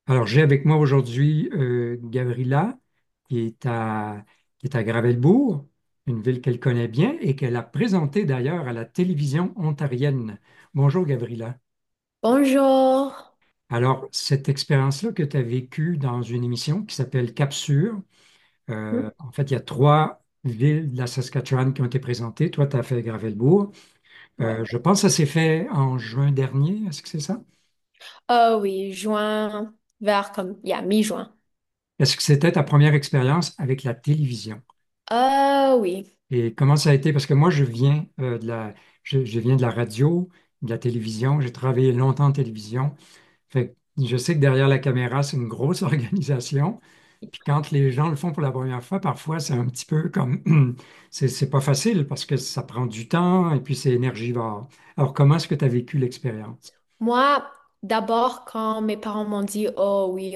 Alors, j'ai avec moi aujourd'hui Gabriela, qui est qui est à Gravelbourg, une ville qu'elle connaît bien et qu'elle a présentée d'ailleurs à la télévision ontarienne. Bonjour Gabriela. Bonjour. Alors, cette expérience-là que tu as vécue dans une émission qui s'appelle Capsure, en fait, il y a trois villes de la Saskatchewan qui ont été présentées. Toi, tu as fait Gravelbourg. Ouais. Je pense que ça s'est fait en juin dernier. Est-ce que c'est ça? Ah oui, juin, vers comme, il y a mi-juin. Est-ce que c'était ta première expérience avec la télévision? Ah oui. Et comment ça a été? Parce que moi, je viens je viens de la radio, de la télévision. J'ai travaillé longtemps en télévision. Fait que je sais que derrière la caméra, c'est une grosse organisation. Puis quand les gens le font pour la première fois, parfois, c'est un petit peu comme... c'est pas facile parce que ça prend du temps et puis c'est énergivore. Alors, comment est-ce que tu as vécu l'expérience? Moi, d'abord, quand mes parents m'ont dit, oh oui,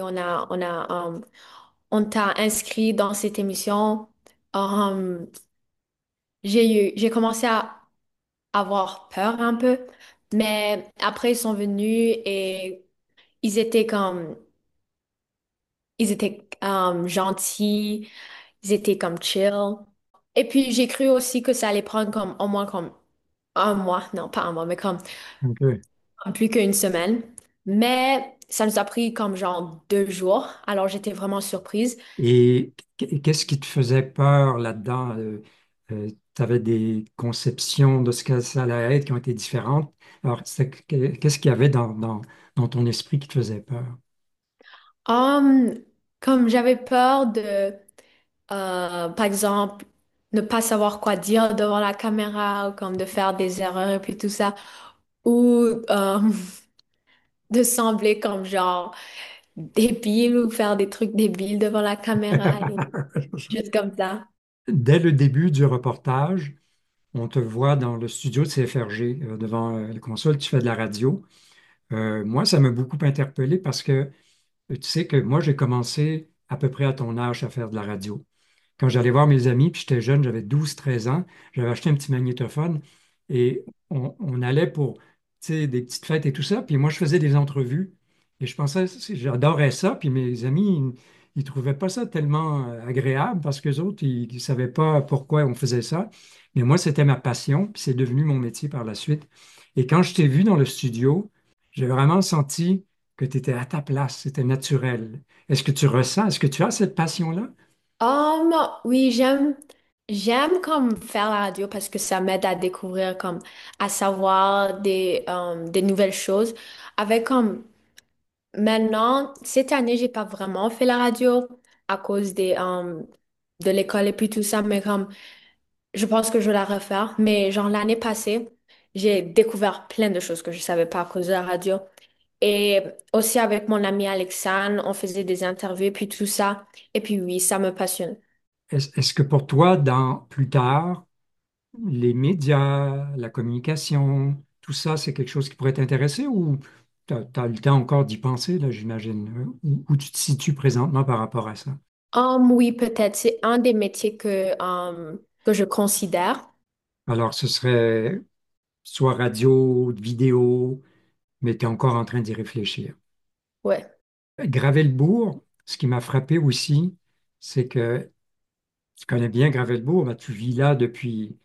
on t'a inscrit dans cette émission, um, j'ai commencé à avoir peur un peu, mais après, ils sont venus et ils étaient ils étaient gentils, ils étaient comme chill. Et puis, j'ai cru aussi que ça allait prendre comme au moins comme un mois, non pas un mois, mais OK. comme plus qu'une semaine. Mais ça nous a pris comme genre 2 jours. Alors j'étais vraiment surprise. Et qu'est-ce qui te faisait peur là-dedans? Tu avais des conceptions de ce que ça allait être qui ont été différentes. Alors, qu'est-ce qu'il y avait dans ton esprit qui te faisait peur? Hum, Comme j'avais peur de, par exemple, ne pas savoir quoi dire devant la caméra, ou comme de faire des erreurs et puis tout ça, ou de sembler comme genre débile ou faire des trucs débiles devant la caméra, et juste comme ça. Dès le début du reportage, on te voit dans le studio de CFRG, devant la console, tu fais de la radio. Moi, ça m'a beaucoup interpellé parce que tu sais que moi, j'ai commencé à peu près à ton âge à faire de la radio. Quand j'allais voir mes amis, puis j'étais jeune, j'avais 12 13 ans, j'avais acheté un petit magnétophone et on allait pour, tu sais, des petites fêtes et tout ça. Puis moi, je faisais des entrevues et je pensais, j'adorais ça. Puis mes amis, ils trouvaient pas ça tellement agréable parce qu'eux autres, ils savaient pas pourquoi on faisait ça. Mais moi, c'était ma passion, puis c'est devenu mon métier par la suite. Et quand je t'ai vu dans le studio, j'ai vraiment senti que tu étais à ta place, c'était naturel. Est-ce que tu ressens, est-ce que tu as cette passion-là? Um, oui, j'aime comme faire la radio parce que ça m'aide à découvrir comme à savoir des nouvelles choses. Avec comme maintenant, cette année, j'ai pas vraiment fait la radio à cause de l'école et puis tout ça, mais comme je pense que je vais la refaire. Mais genre l'année passée, j'ai découvert plein de choses que je savais pas à cause de la radio. Et aussi avec mon ami Alexandre, on faisait des interviews et puis tout ça. Et puis oui, ça me passionne. Est-ce que pour toi, dans plus tard, les médias, la communication, tout ça, c'est quelque chose qui pourrait t'intéresser ou tu as, le temps encore d'y penser, là, j'imagine, où tu te situes présentement par rapport à ça? Oui, peut-être. C'est un des métiers que je considère. Alors, ce serait soit radio, vidéo, mais tu es encore en train d'y réfléchir. Ouais. Gravelbourg, ce qui m'a frappé aussi, c'est que tu connais bien Gravelbourg, ben, tu vis là depuis...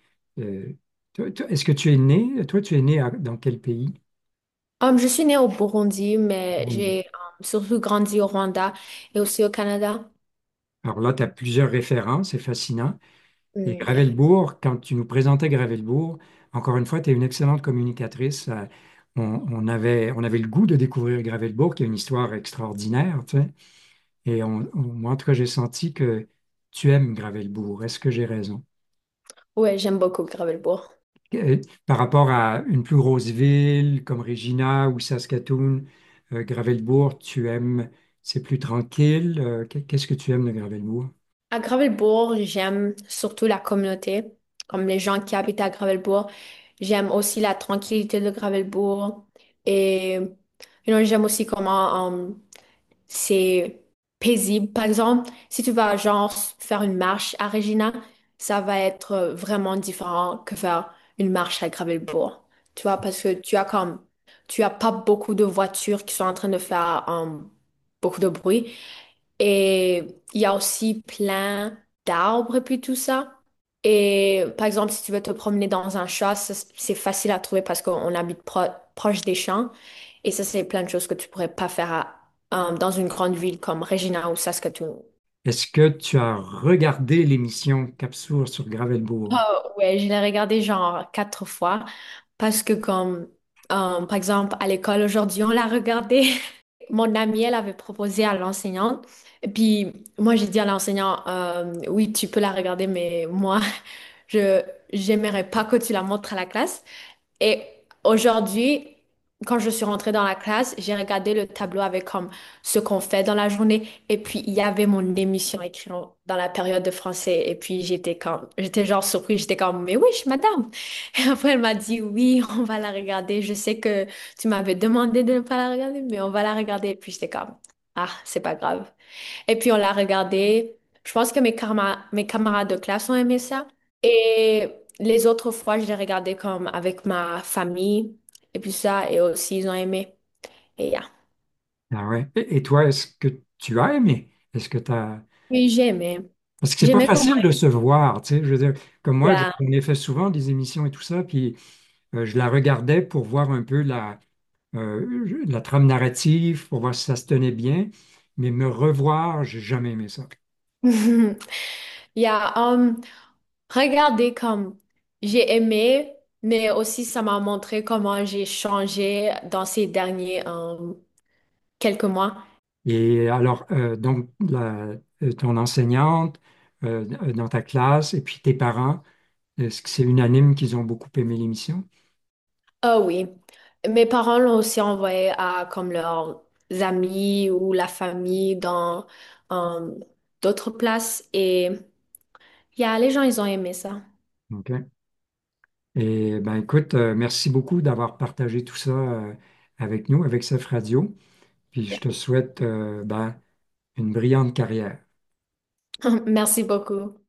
est-ce que tu es né? Toi, tu es né dans quel pays? Je suis née au Burundi, mais Burundi. j'ai surtout grandi au Rwanda et aussi au Canada. Alors là, tu as plusieurs références, c'est fascinant. Et Ouais. Gravelbourg, quand tu nous présentais Gravelbourg, encore une fois, tu es une excellente communicatrice. On avait le goût de découvrir Gravelbourg, qui a une histoire extraordinaire, tu sais. Et moi, en tout cas, j'ai senti que tu aimes Gravelbourg. Est-ce que j'ai raison? Ouais, j'aime beaucoup Gravelbourg. Par rapport à une plus grosse ville comme Regina ou Saskatoon, Gravelbourg, tu aimes, c'est plus tranquille. Qu'est-ce que tu aimes de Gravelbourg? À Gravelbourg, j'aime surtout la communauté, comme les gens qui habitent à Gravelbourg. J'aime aussi la tranquillité de Gravelbourg. Et j'aime aussi comment c'est paisible. Par exemple, si tu vas genre faire une marche à Regina, ça va être vraiment différent que faire une marche à Gravelbourg. Tu vois, parce que tu as pas beaucoup de voitures qui sont en train de faire beaucoup de bruit. Et il y a aussi plein d'arbres et puis tout ça. Et par exemple, si tu veux te promener dans un champ, c'est facile à trouver parce qu'on habite proche des champs. Et ça, c'est plein de choses que tu pourrais pas faire dans une grande ville comme Regina ou Saskatoon. Est-ce que tu as regardé l'émission Capsule sur Gravelbourg? Oh, ouais, je l'ai regardé genre 4 fois parce que comme, par exemple, à l'école aujourd'hui, on l'a regardé. Mon amie, elle avait proposé à l'enseignante. Et puis, moi, j'ai dit à l'enseignant, oui, tu peux la regarder, mais moi, je, j'aimerais pas que tu la montres à la classe. Et aujourd'hui, quand je suis rentrée dans la classe, j'ai regardé le tableau avec comme ce qu'on fait dans la journée. Et puis, il y avait mon émission écrite dans la période de français. Et puis, j'étais genre surprise. J'étais comme, mais oui, madame. Et après, elle m'a dit, oui, on va la regarder. Je sais que tu m'avais demandé de ne pas la regarder, mais on va la regarder. Et puis, j'étais comme, ah, c'est pas grave. Et puis, on l'a regardé. Je pense que mes camarades de classe ont aimé ça. Et les autres fois, je l'ai regardé comme avec ma famille et puis ça, et aussi ils ont aimé. Et yeah. Ah ouais. Et toi, est-ce que tu as aimé? Est-ce que tu as... Oui, j'ai aimé. Parce que c'est J'ai pas aimé comment. facile de se voir, tu sais. Je veux dire, comme moi, Yeah. j'en ai fait souvent des émissions et tout ça, puis je la regardais pour voir un peu la trame narrative, pour voir si ça se tenait bien, mais me revoir, j'ai jamais aimé ça. Yeah, regardez comme j'ai aimé, mais aussi ça m'a montré comment j'ai changé dans ces derniers quelques mois. Et alors, donc, ton enseignante dans ta classe et puis tes parents, est-ce que c'est unanime qu'ils ont beaucoup aimé l'émission? Ah oui, mes parents l'ont aussi envoyé à comme leurs amis ou la famille dans euh, d'autres places et yeah, les gens ils ont aimé ça. OK. Et ben écoute, merci beaucoup d'avoir partagé tout ça avec nous, avec Sef Radio. Puis je Yeah. te souhaite ben, une brillante carrière. Merci beaucoup.